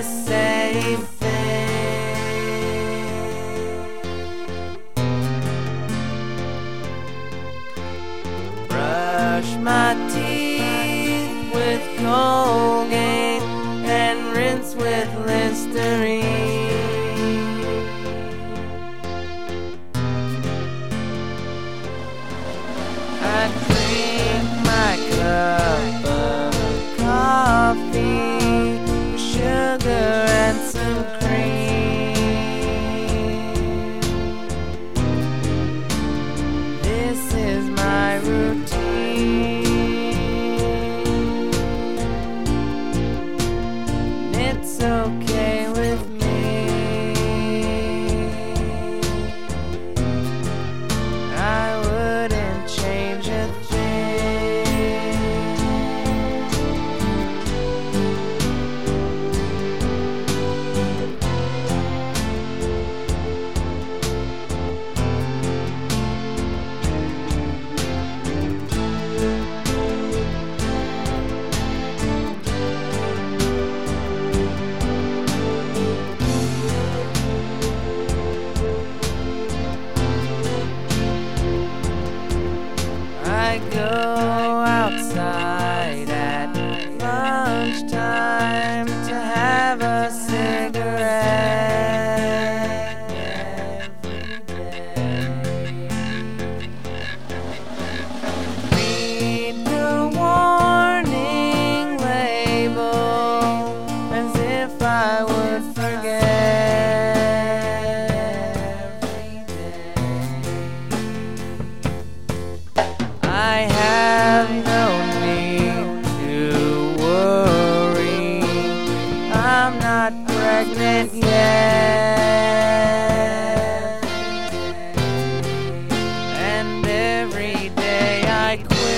the same thing. Brush my teeth with Colgate and rinse with Listerine. I drink my cup of coffee with sugar and some cream. This is my routine. It's okay with me. I wouldn't change a thing. I go outside at lunchtime to have a cigarette every day. Read the warning label as if I would forget every day. I have no need to worry. I'm not pregnant yet. And every day I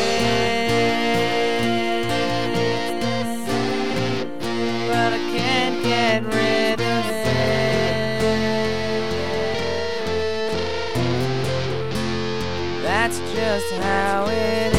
quit, but I can't get rid of it. That's just how it